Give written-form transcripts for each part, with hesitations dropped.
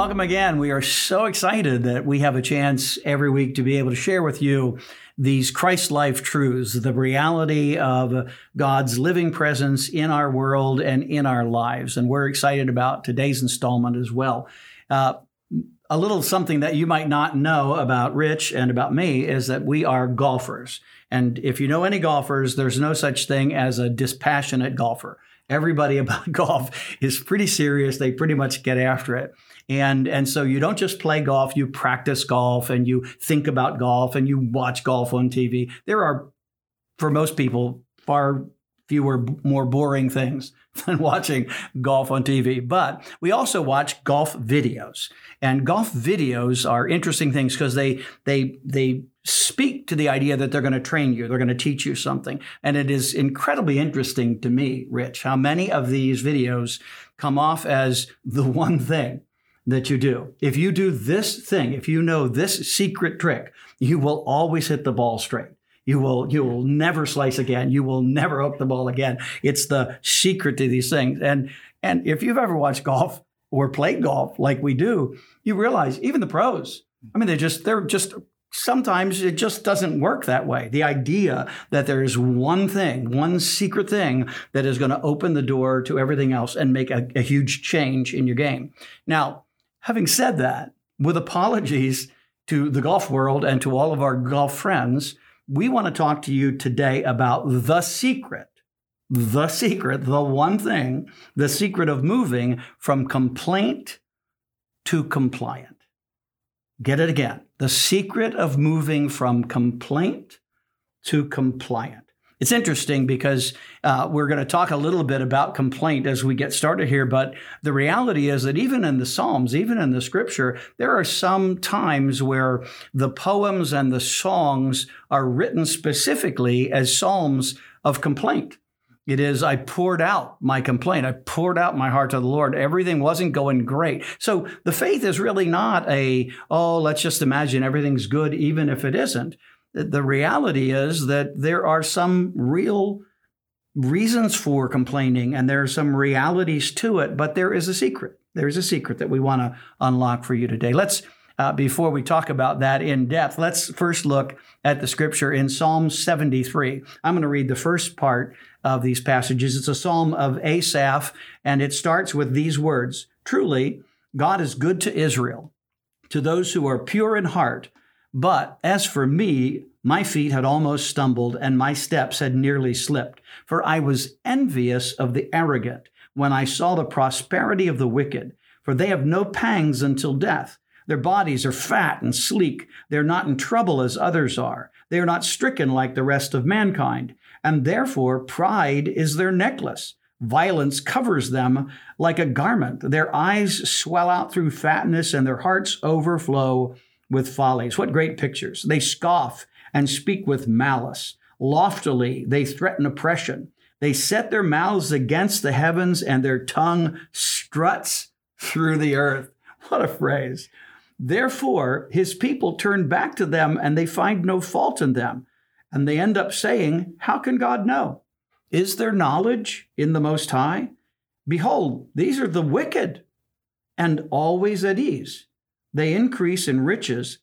welcome again. We are so excited that we have a chance every week to be able to share with you these Christ life truths, the reality of God's living presence in our world and in our lives. And we're excited about today's installment as well. A little something that you might not know about Rich and about me is that we are golfers. And if you know any golfers, there's no such thing as a dispassionate golfer. Everybody about golf is pretty serious. They pretty much get after it. And so you don't just play golf, you practice golf and you think about golf and you watch golf on TV. There are, for most people, far fewer, more boring things than watching golf on TV. But we also watch golf videos. And golf videos are interesting things because they speak to the idea that they're going to train you. They're going to teach you something. And it is incredibly interesting to me, Rich, how many of these videos come off as the one thing that you do. If you do this thing, if you know this secret trick, you will always hit the ball straight. You will never slice again. You will never hook the ball again. It's the secret to these things. And if you've ever watched golf or played golf like we do, you realize even the pros, I mean, they're just sometimes it just doesn't work that way. The idea that there is one thing, one secret thing that is going to open the door to everything else and make a huge change in your game. Now, having said that, with apologies to the golf world and to all of our golf friends, we want to talk to you today about the secret, the one thing, the secret of moving from complaint to compliant. Get it again. The secret of moving from complaint to compliant. It's interesting because we're going to talk a little bit about complaint as we get started here, but the reality is that even in the Psalms, even in the scripture, there are some times where the poems and the songs are written specifically as psalms of complaint. It is, I poured out my complaint. I poured out my heart to the Lord. Everything wasn't going great. So the faith is really not let's just imagine everything's good, even if it isn't. The reality is that there are some real reasons for complaining and there are some realities to it, but there is a secret. There is a secret that we want to unlock for you today. Let's, before we talk about that in depth, let's first look at the scripture in Psalm 73. I'm going to read the first part of these passages. It's a psalm of Asaph, and it starts with these words: Truly, God is good to Israel, to those who are pure in heart. But as for me, my feet had almost stumbled and my steps had nearly slipped. For I was envious of the arrogant when I saw the prosperity of the wicked. For they have no pangs until death. Their bodies are fat and sleek. They're not in trouble as others are. They are not stricken like the rest of mankind. And therefore pride is their necklace. Violence covers them like a garment. Their eyes swell out through fatness and their hearts overflow with follies. What great pictures. They scoff and speak with malice. Loftily, they threaten oppression. They set their mouths against the heavens and their tongue struts through the earth. What a phrase. Therefore, his people turn back to them and they find no fault in them. And they end up saying, how can God know? Is there knowledge in the Most High? Behold, these are the wicked and always at ease. They increase in riches.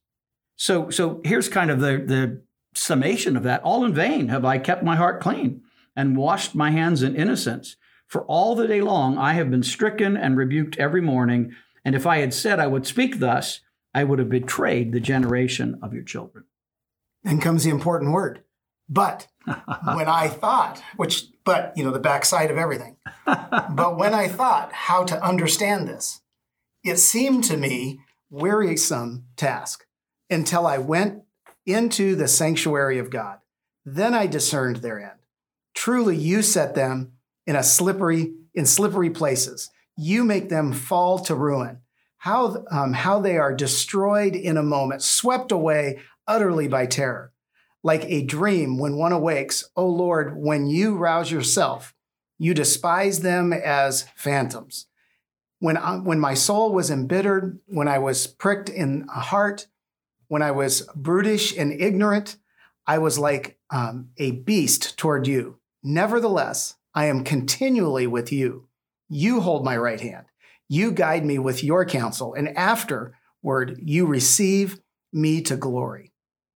So here's kind of the summation of that. All in vain have I kept my heart clean and washed my hands in innocence. For all the day long I have been stricken and rebuked every morning. And if I had said I would speak thus, I would have betrayed the generation of your children. Then comes the important word, but. When I thought, the backside of everything. But when I thought how to understand this, it seemed to me wearisome task until I went into the sanctuary of God. Then I discerned their end. Truly, you set them in slippery places. You make them fall to ruin. How they are destroyed in a moment, swept away utterly by terror. Like a dream when one awakes, O Lord, when you rouse yourself, you despise them as phantoms. When my soul was embittered, when I was pricked in heart, when I was brutish and ignorant, I was like a beast toward you. Nevertheless, I am continually with you. You hold my right hand. You guide me with your counsel, and afterward you receive me to glory.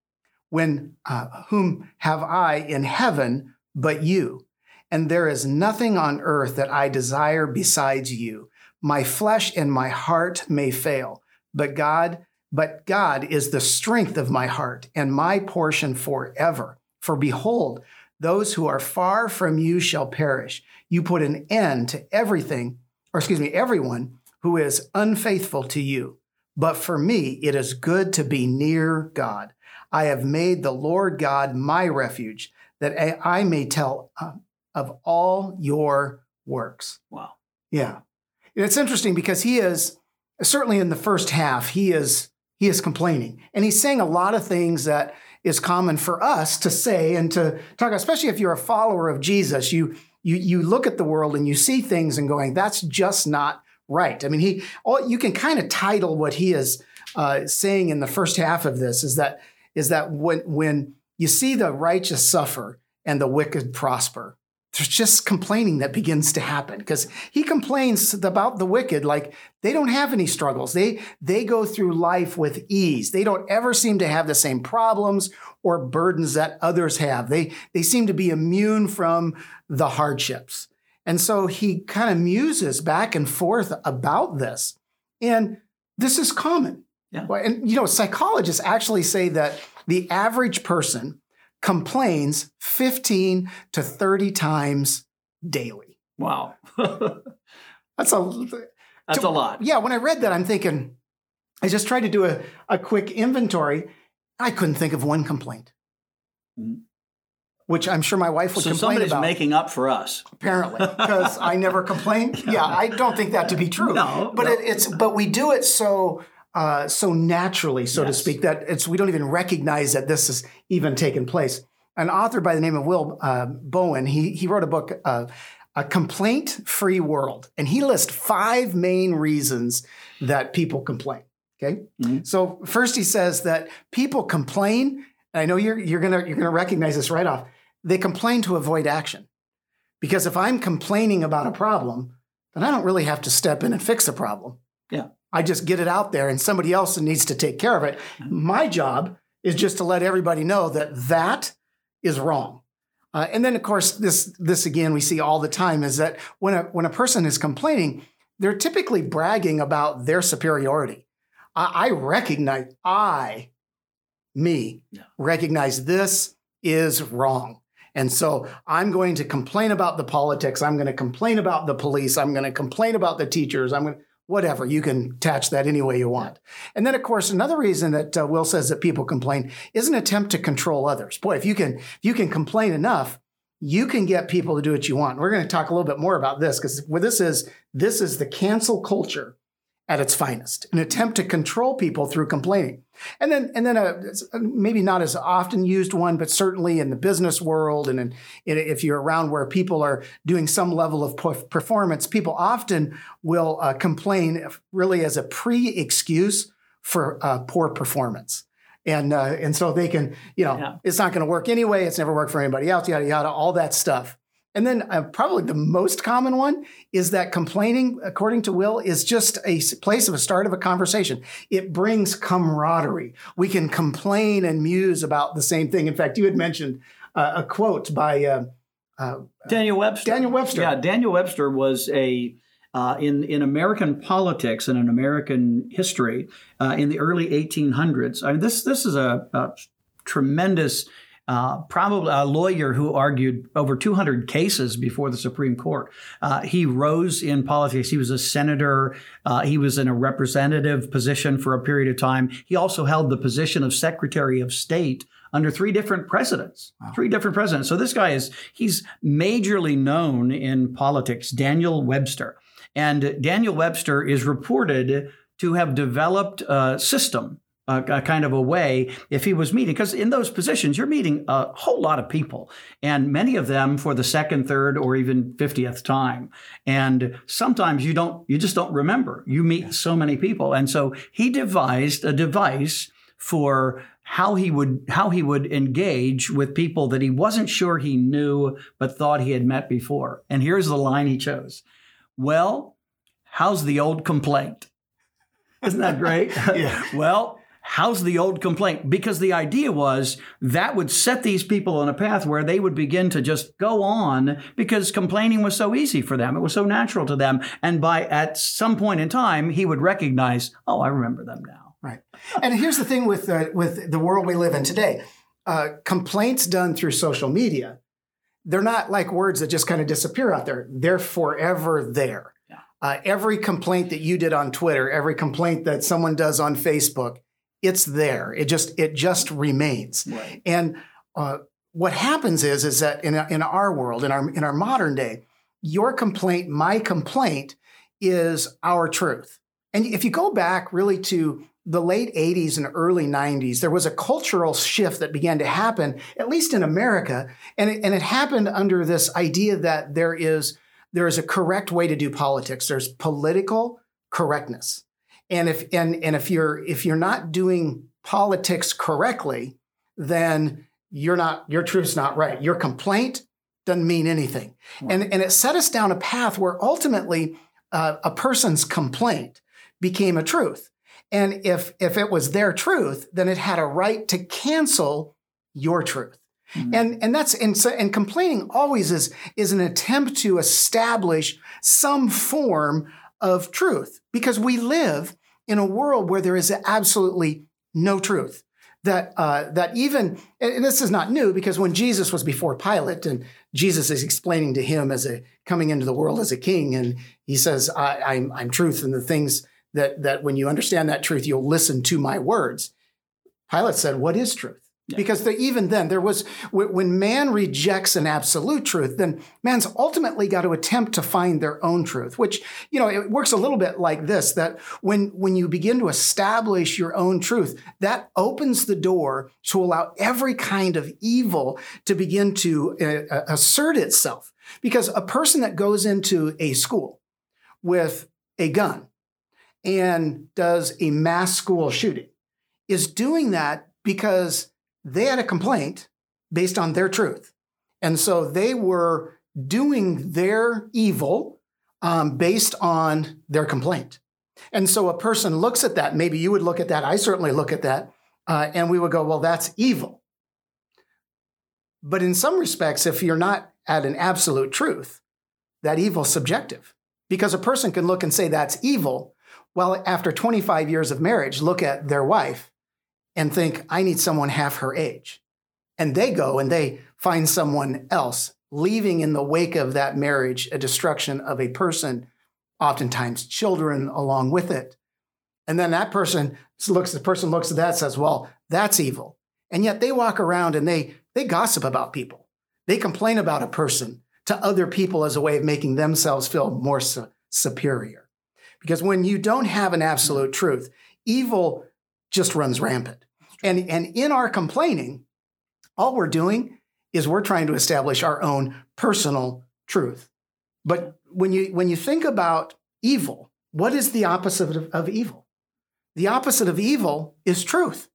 Whom have I in heaven but you? And there is nothing on earth that I desire besides you. My flesh and my heart may fail, but God is the strength of my heart and my portion forever. For behold, those who are far from you shall perish. You put an end to everyone who is unfaithful to you. But for me, it is good to be near God. I have made the Lord God my refuge, that I may tell of all your works. Wow. Yeah. It's interesting because he is, certainly in the first half, he is complaining. And he's saying a lot of things that is common for us to say and to talk, especially if you're a follower of Jesus. You look at the world and you see things and going, that's just not right. I mean, you can kind of title what he is saying in the first half of this is that when you see the righteous suffer and the wicked prosper, there's just complaining that begins to happen, because he complains about the wicked like they don't have any struggles. They go through life with ease. They don't ever seem to have the same problems or burdens that others have. They seem to be immune from the hardships. And so he kind of muses back and forth about this. And this is common. Yeah. And, psychologists actually say that the average person complains 15 to 30 times daily. Wow. That's a lot. Yeah, when I read that, I'm thinking, I just tried to do a quick inventory. I couldn't think of one complaint, which I'm sure my wife would complain about. So somebody's making up for us. Apparently, because I never complain. Yeah, I don't think that to be true. But we do it so naturally, so to speak, that we don't even recognize that this has even taken place. An author by the name of Will Bowen, he wrote a book, A Complaint-Free World, and he lists 5 main reasons that people complain. Okay, So first he says that people complain. And I know you're gonna recognize this right off. They complain to avoid action, because if I'm complaining about a problem, then I don't really have to step in and fix the problem. Yeah. I just get it out there and somebody else needs to take care of it. My job is just to let everybody know that is wrong. And then, of course, this again, we see all the time is that when a person is complaining, they're typically bragging about their superiority. I recognize this is wrong. And so I'm going to complain about the politics. I'm going to complain about the police. I'm going to complain about the teachers. Whatever, you can attach that any way you want. And then, of course, another reason that Will says that people complain is an attempt to control others. Boy, if you can complain enough, you can get people to do what you want. We're going to talk a little bit more about this, because this is the cancel culture at its finest, an attempt to control people through complaining. And then maybe not as often used one, but certainly in the business world and if you're around where people are doing some level of performance, people often will complain really as a pre-excuse for poor performance. And so they can, It's not going to work anyway. It's never worked for anybody else, yada, yada, all that stuff. And then probably the most common one is that complaining, according to Will, is just a place of a start of a conversation. It brings camaraderie. We can complain and muse about the same thing. In fact, you had mentioned a quote by Daniel Webster. Daniel Webster. Yeah, Daniel Webster was in American politics and in American history in the early 1800s. I mean, this is a tremendous. Probably a lawyer who argued over 200 cases before the Supreme Court. He rose in politics. He was a senator. He was in a representative position for a period of time. He also held the position of Secretary of State under 3 different presidents. Wow. 3 different presidents. So this guy he's majorly known in politics, Daniel Webster. And Daniel Webster is reported to have developed a system, a kind of a way, if he was meeting, because in those positions, you're meeting a whole lot of people, and many of them for the 2nd, 3rd, or even 50th time. And sometimes you just don't remember. You meet so many people. And so he devised a device for how he would engage with people that he wasn't sure he knew, but thought he had met before. And here's the line he chose. Well, how's the old complaint? Isn't that great? Yeah. Well, how's the old complaint? Because the idea was that would set these people on a path where they would begin to just go on because complaining was so easy for them. It was so natural to them. And at some point in time, he would recognize, oh, I remember them now. Right. And here's the thing with the world we live in today. Complaints done through social media, they're not like words that just kind of disappear out there. They're forever there. Yeah. Every complaint that you did on Twitter, every complaint that someone does on Facebook, it's there. It just remains. Right. And what happens is that in our world, in our modern day, your complaint, my complaint, is our truth. And if you go back really to the late 80s and early 90s, there was a cultural shift that began to happen, at least in America, and it happened under this idea that there is a correct way to do politics. There's political correctness. And if you're not doing politics correctly, then your truth's not right. Your complaint doesn't mean anything. Right. And it set us down a path where ultimately a person's complaint became a truth. And if it was their truth, then it had a right to cancel your truth. Mm-hmm. And complaining always is an attempt to establish some form of truth, because we live in a world where there is absolutely no truth. That even, and this is not new, because when Jesus was before Pilate and Jesus is explaining to him coming into the world as a king, and he says, I'm truth, and the things that when you understand that truth, you'll listen to my words. Pilate said, what is truth? Yeah. Because even then, there was, when man rejects an absolute truth, then man's ultimately got to attempt to find their own truth, which, it works a little bit like this, that when you begin to establish your own truth, that opens the door to allow every kind of evil to begin to assert itself. Because a person that goes into a school with a gun and does a mass school shooting is doing that because they had a complaint based on their truth. And so they were doing their evil based on their complaint. And so a person looks at that, maybe you would look at that, I certainly look at that, and we would go, well, that's evil. But in some respects, if you're not at an absolute truth, that evil's subjective. Because a person can look and say that's evil, while after 25 years of marriage, look at their wife and think, I need someone half her age. And they go and they find someone else, leaving in the wake of that marriage a destruction of a person, oftentimes children along with it. And then the person looks at that and says, well, that's evil. And yet they walk around and they gossip about people. They complain about a person to other people as a way of making themselves feel more superior. Because when you don't have an absolute truth, evil just runs rampant. And in our complaining, all we're doing is we're trying to establish our own personal truth. But when you think about evil, what is the opposite of evil? The opposite of evil is truth.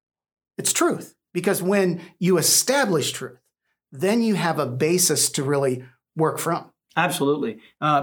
It's truth. Because when you establish truth, then you have a basis to really work from. Absolutely.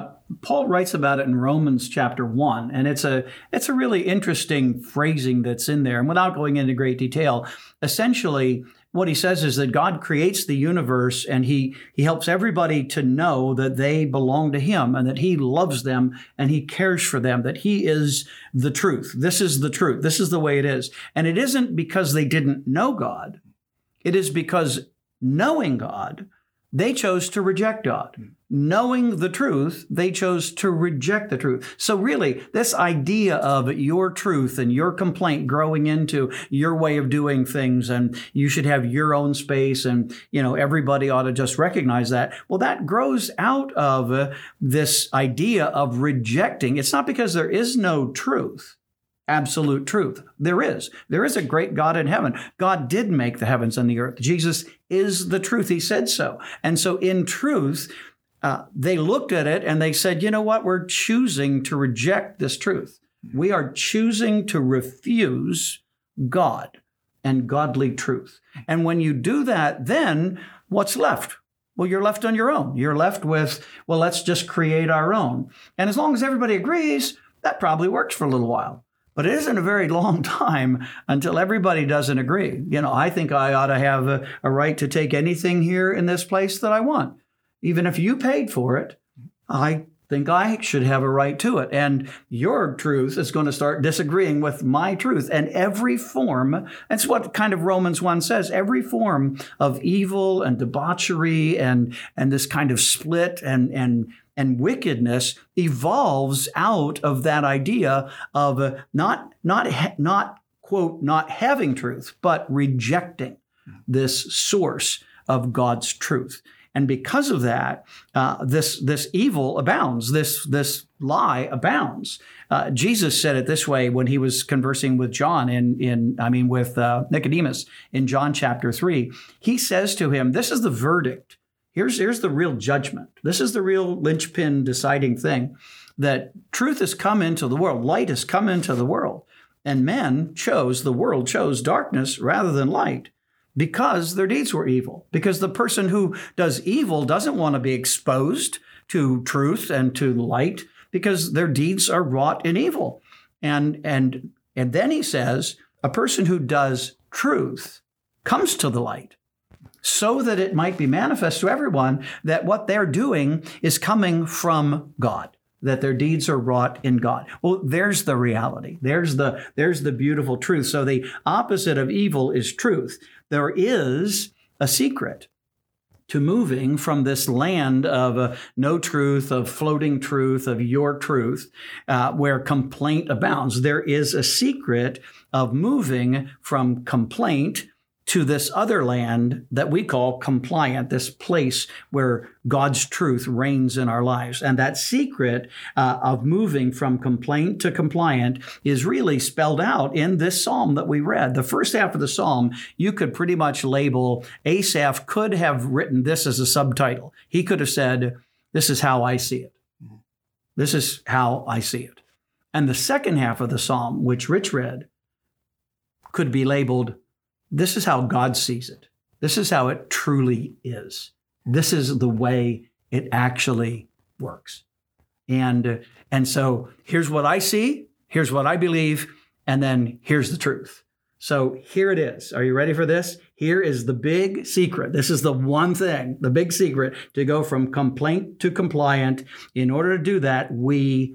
Paul writes about it in Romans chapter 1, and it's a really interesting phrasing that's in there. And without going into great detail, essentially what he says is that God creates the universe, and he helps everybody to know that they belong to him and that he loves them and he cares for them, that he is the truth. This is the truth. This is the way it is. And it isn't because they didn't know God. It is because knowing God, they chose to reject God. Knowing the truth, they chose to reject the truth. So really, this idea of your truth and your complaint growing into your way of doing things, and you should have your own space, and everybody ought to just recognize that. Well, that grows out of this idea of rejecting. It's not because there is no truth. Absolute truth. There is a great God in heaven. God did make the heavens and the earth. Jesus is the truth. He said so. And so in truth, they looked at it and they said, you know what? We're choosing to reject this truth. We are choosing to refuse God and godly truth. And when you do that, then what's left? well, you're left on your own. You're left with, well, let's just create our own. And as long as everybody agrees, that probably works for a little while. But it isn't a very long time until everybody doesn't agree. I think I ought to have a right to take anything here in this place that I want. Even if you paid for it, I think I should have a right to it. And your truth is going to start disagreeing with my truth. And every form, that's what kind of Romans 1 says, every form of evil and debauchery and this kind of split and wickedness evolves out of that idea of not quote, not having truth, but rejecting this source of God's truth. And because of that, this evil abounds, this lie abounds. Jesus said it this way when he was conversing with John with Nicodemus in John chapter 3. He says to him, this is the verdict. Here's the real judgment. This is the real linchpin deciding thing, that truth has come into the world. Light has come into the world. And the world chose darkness rather than light because their deeds were evil. Because the person who does evil doesn't want to be exposed to truth and to light because their deeds are wrought in evil. And then he says, a person who does truth comes to the light, so that it might be manifest to everyone that what they're doing is coming from God, that their deeds are wrought in God. Well, there's the reality. There's the beautiful truth. So the opposite of evil is truth. There is a secret to moving from this land of no truth, of floating truth, of your truth, where complaint abounds. There is a secret of moving from complaint to this other land that we call compliant, this place where God's truth reigns in our lives. And that secret of moving from complaint to compliant is really spelled out in this psalm that we read. The first half of the psalm, you could pretty much label, Asaph could have written this as a subtitle. He could have said, this is how I see it. This is how I see it. And the second half of the psalm, which Rich read, could be labeled, this is how God sees it. This is how it truly is. This is the way it actually works. And so here's what I see, here's what I believe, and then here's the truth. So here it is. Are you ready for this? Here is the big secret. This is the one thing, the big secret to go from complaint to compliant. In order to do that, we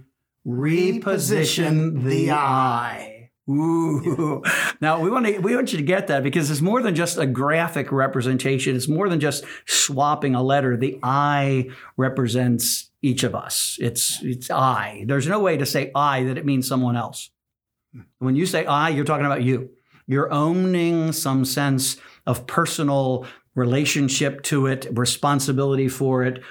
reposition the I. Ooh. Now, we want you to get that because it's more than just a graphic representation. It's more than just swapping a letter. The I represents each of us. It's I. There's no way to say I that it means someone else. When you say I, you're talking about you. You're owning some sense of personal relationship to it, responsibility for it.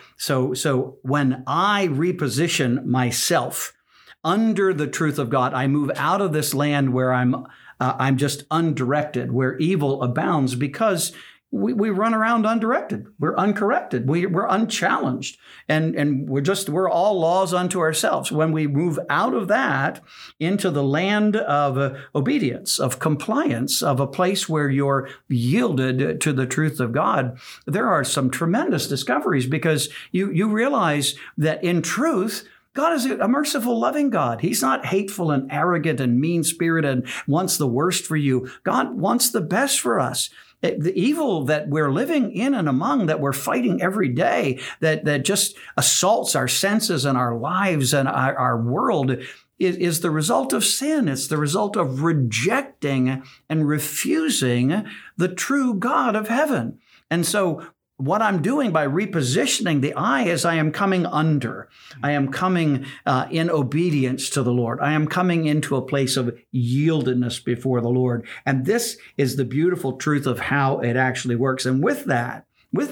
So when I reposition myself under the truth of God, I move out of this land where I'm just undirected, where evil abounds, because we run around undirected. We're uncorrected. We're unchallenged, and we're all laws unto ourselves. When we move out of that into the land of obedience, of compliance, of a place where you're yielded to the truth of God, there are some tremendous discoveries because you realize that in truth, God is a merciful, loving God. He's not hateful and arrogant and mean-spirited and wants the worst for you. God wants the best for us. The evil that we're living in and among, that we're fighting every day, that just assaults our senses and our lives and our world is the result of sin. It's the result of rejecting and refusing the true God of heaven. And so what I'm doing by repositioning the I is I am coming under. I am coming in obedience to the Lord. I am coming into a place of yieldedness before the Lord. And this is the beautiful truth of how it actually works. And with that,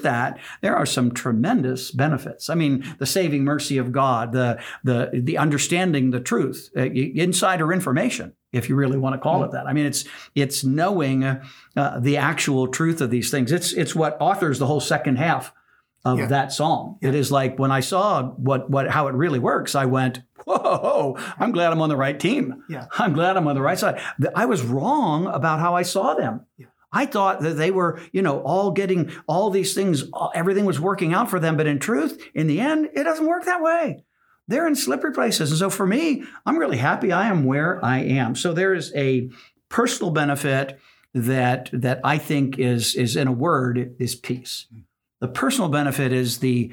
there are some tremendous benefits. I mean, the saving mercy of God, the understanding the truth, insider information, if you really want to call it that. I mean, it's knowing the actual truth of these things. It's what authors the whole second half of that psalm. Yeah. It is like when I saw how it really works, I went, whoa, I'm glad I'm on the right team. Yeah. I'm glad I'm on the right side. I was wrong about how I saw them. Yeah. I thought that they were, all getting all these things, everything was working out for them. But in truth, in the end, it doesn't work that way. They're in slippery places. And so for me, I'm really happy I am where I am. So there is a personal benefit that I think is in a word, is peace. The personal benefit is the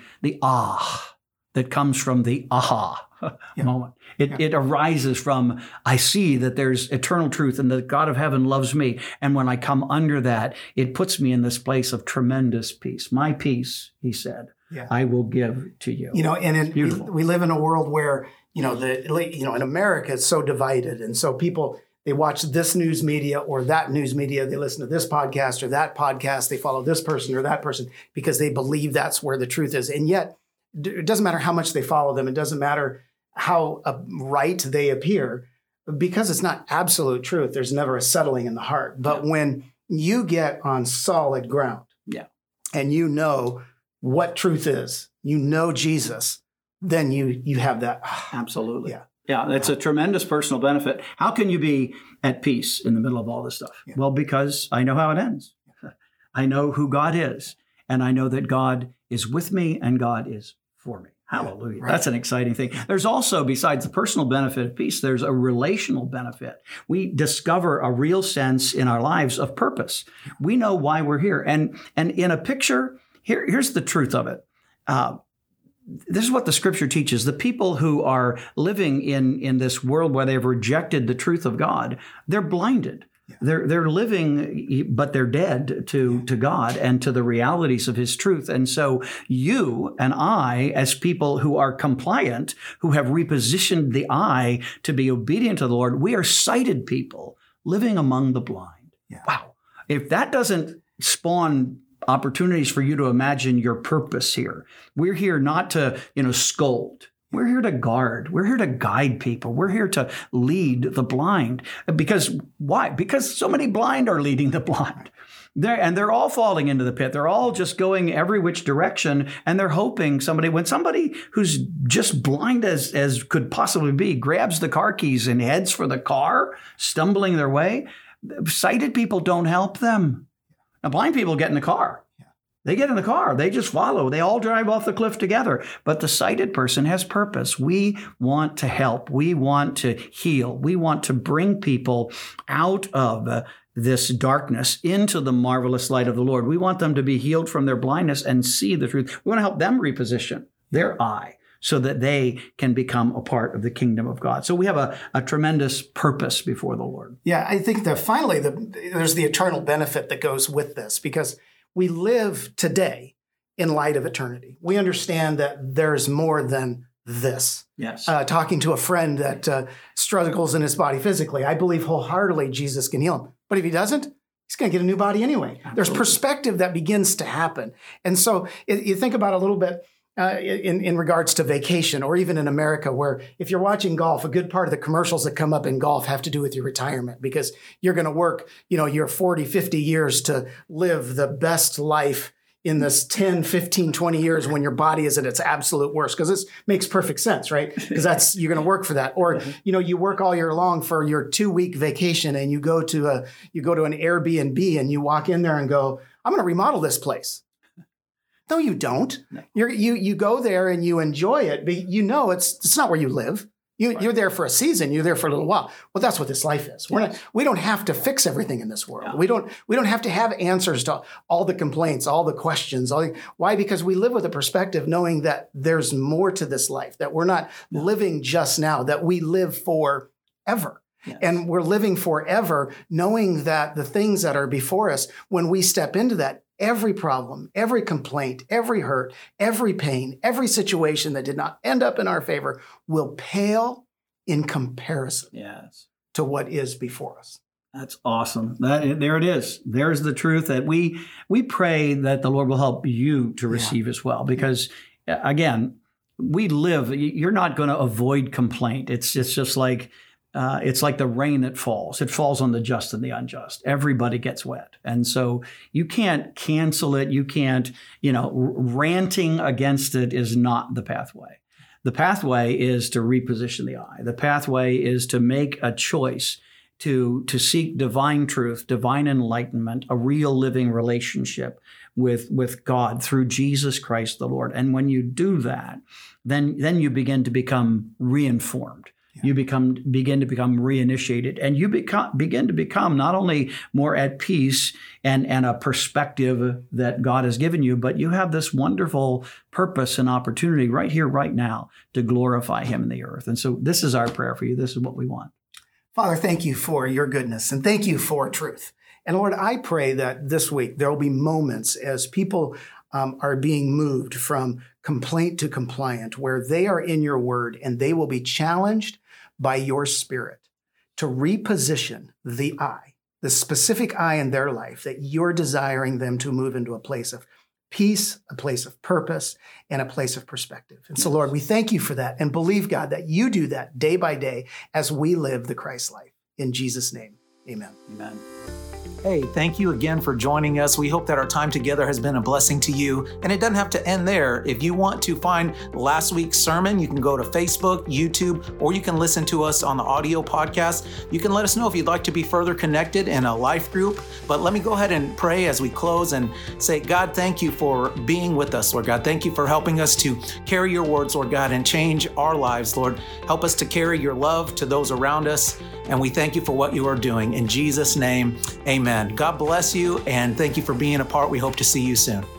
that comes from the aha moment. It arises from, I see that there's eternal truth and that God of heaven loves me. And when I come under that, it puts me in this place of tremendous peace. My peace, he said, I will give to you. And we live in a world where, in America, it's so divided. And so people, they watch this news media or that news media. They listen to this podcast or that podcast. They follow this person or that person because they believe that's where the truth is. And yet, it doesn't matter how much they follow them. It doesn't matter how right they appear, because it's not absolute truth. There's never a settling in the heart. But when you get on solid ground, and you know what truth is, Jesus, then you have that. Absolutely. Yeah, that's a tremendous personal benefit. How can you be at peace in the middle of all this stuff? Yeah. Well, because I know how it ends. I know who God is, and I know that God is with me and God is for me. Hallelujah. Right. That's an exciting thing. There's also, besides the personal benefit of peace, there's a relational benefit. We discover a real sense in our lives of purpose. We know why we're here. And in a picture, here's the truth of it. This is what the scripture teaches. The people who are living in this world where they've rejected the truth of God, they're blinded. They're living, but they're dead to God and to the realities of his truth. And so you and I, as people who are compliant, who have repositioned the eye to be obedient to the Lord, we are sighted people living among the blind. Yeah. Wow. If that doesn't spawn opportunities for you to imagine your purpose here. We're here not to, scold. We're here to guard. We're here to guide people. We're here to lead the blind. Because why? Because so many blind are leading the blind. They're all falling into the pit. They're all just going every which direction, and they're hoping when somebody who's just blind as could possibly be grabs the car keys and heads for the car, stumbling their way, sighted people don't help them. Now, blind people get in the car. They get in the car. They just follow. They all drive off the cliff together. But the sighted person has purpose. We want to help. We want to heal. We want to bring people out of this darkness into the marvelous light of the Lord. We want them to be healed from their blindness and see the truth. We want to help them reposition their eye so that they can become a part of the kingdom of God. So we have a tremendous purpose before the Lord. Yeah, I think that finally there's the eternal benefit that goes with this, because we live today in light of eternity. We understand that there's more than this. Yes. Talking to a friend that struggles in his body physically, I believe wholeheartedly Jesus can heal him. But if he doesn't, he's going to get a new body anyway. Absolutely. There's perspective that begins to happen. And so you think about a little bit in regards to vacation, or even in America, where if you're watching golf, a good part of the commercials that come up in golf have to do with your retirement, because you're going to work, your 40, 50 years to live the best life in this 10, 15, 20 years when your body is at its absolute worst, because this makes perfect sense, right? Because you're going to work for that. Or, you work all year long for your 2-week vacation, and you go to an Airbnb and you walk in there and go, I'm going to remodel this place. No, you don't. No. You go there and you enjoy it, but it's not where you live. You're there for a season. You're there for a little while. Well, that's what this life is. We don't have to fix everything in this world. Yeah. We don't have to have answers to all the complaints, all the questions. Why? Because we live with a perspective knowing that there's more to this life, that we're not living just now, that we live forever. Yes. And we're living forever knowing that the things that are before us, when we step into that, every problem, every complaint, every hurt, every pain, every situation that did not end up in our favor will pale in comparison to what is before us. That's awesome. There it is. There's the truth that we pray that the Lord will help you to receive as well. Because, again, you're not going to avoid complaint. It's just like... it's like the rain that falls. It falls on the just and the unjust. Everybody gets wet. And so you can't cancel it. You can't, ranting against it is not the pathway. The pathway is to reposition the eye. The pathway is to make a choice to seek divine truth, divine enlightenment, a real living relationship with God through Jesus Christ the Lord. And when you do that, then you begin to become reinformed. You begin to become reinitiated, and you begin to become not only more at peace and a perspective that God has given you, but you have this wonderful purpose and opportunity right here, right now, to glorify Him in the earth. And so this is our prayer for you. This is what we want. Father, thank you for your goodness, and thank you for truth. And Lord, I pray that this week there will be moments as people are being moved from complaint to compliant, where they are in your word and they will be challenged by your Spirit to reposition the specific I in their life that you're desiring them to move into a place of peace, a place of purpose, and a place of perspective. And so, Lord, we thank you for that and believe, God, that you do that day by day as we live the Christ life. In Jesus' name, amen. Amen. Hey, thank you again for joining us. We hope that our time together has been a blessing to you. And it doesn't have to end there. If you want to find last week's sermon, you can go to Facebook, YouTube, or you can listen to us on the audio podcast. You can let us know if you'd like to be further connected in a life group. But let me go ahead and pray as we close and say, God, thank you for being with us, Lord God. Thank you for helping us to carry your words, Lord God, and change our lives, Lord. Help us to carry your love to those around us. And we thank you for what you are doing. In Jesus' name, amen. God bless you, and thank you for being a part. We hope to see you soon.